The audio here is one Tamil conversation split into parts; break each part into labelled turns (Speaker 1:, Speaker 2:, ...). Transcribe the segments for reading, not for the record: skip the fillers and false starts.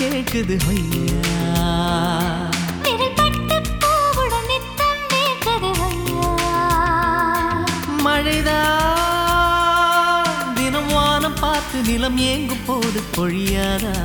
Speaker 1: கேக்குது ஐயா. மழைதான் தினம் வானம் பார்த்து நிலம் ஏங்கும் போது பொழியாதா?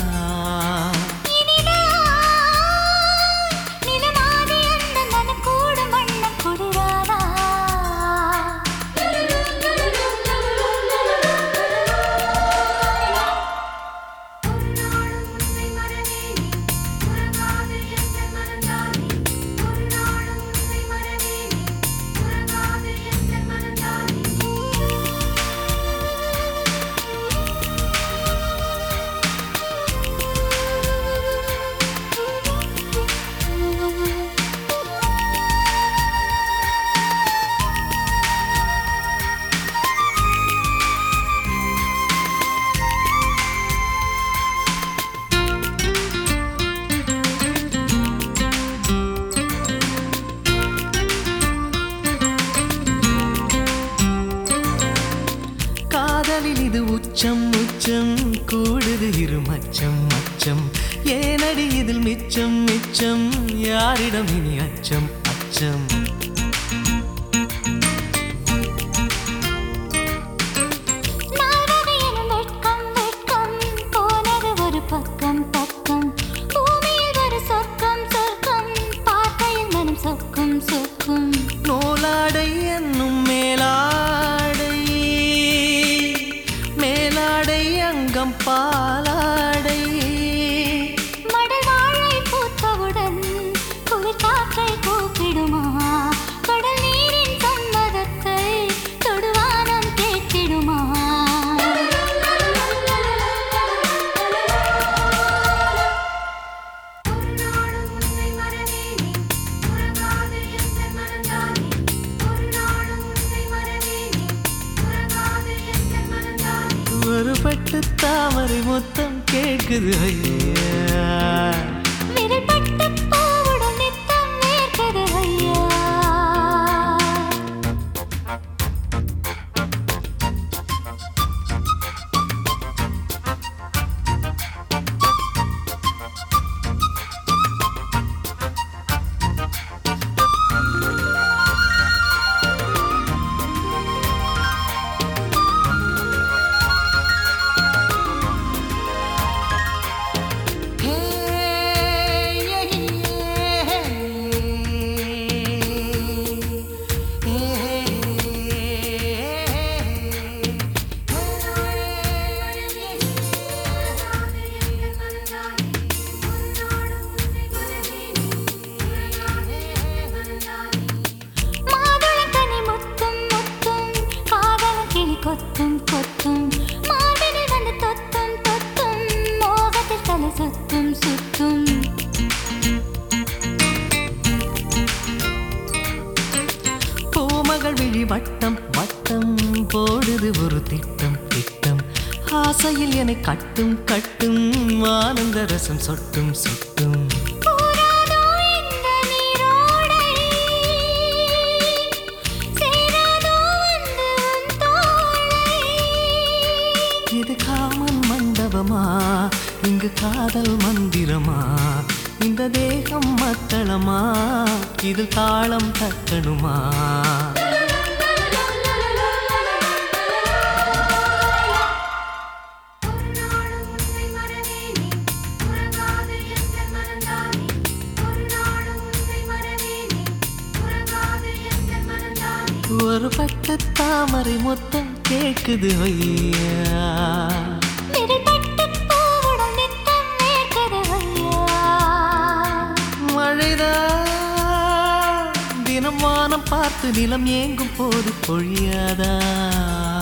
Speaker 1: இது உச்சம் உச்சம் கூடுது இரு மச்சம் மச்சம். ஏனடி இதில் மிச்சம் மிச்சம்? யாரிடம் இனி அச்சம் அச்சம்?
Speaker 2: பக்கம் பக்கம் பூமியில் ஒரு சொர்க்கம் சொர்க்கம் பார்க்கையில் மனம் சொர்க்கம் சொர்க்கம்.
Speaker 1: நூலாடை என்னும் மேலாடை மேலாடை அங்கம் பாலாடை.
Speaker 2: மடல் வாழை பூத்தவுடன் குளிர் காற்றை கூப்பிடுமா? கடல் நீரின் சம்மதத்தை தொடுவானம் கேட்டிடுமா?
Speaker 1: ஒரு பட்டு தாமரை மொத்தம் கேட்குது ஐயா.
Speaker 2: விரல்பட்டு பூவுடன் நித்தம் நேர்க்குது ஐயா. கொத்தும் கொத்தும் மார்பினில் வந்து தொத்தும் தொத்தும் மோகத்தில் தலை சுத்தும் சுத்தும்.
Speaker 1: பூமகள் விழி வட்டம் வட்டம் போடுது ஒரு திட்டம் திட்டம். ஆசையில் என்னை கட்டும் கட்டும் ஆனந்த ரசம் சொட்டும் சொட்டும். இது காமன் மண்டபமா இங்கு காதல் மந்திரமா? இந்த தேகம் மத்தளமா இது தாளம் தட்டணுமா? ஒரு பட்டு தாமரை மொத்தம் கேட்குது ஐயா. மழைதான் தினம் வானம் பார்த்து நிலம் ஏங்கும் போது பொழியாதா?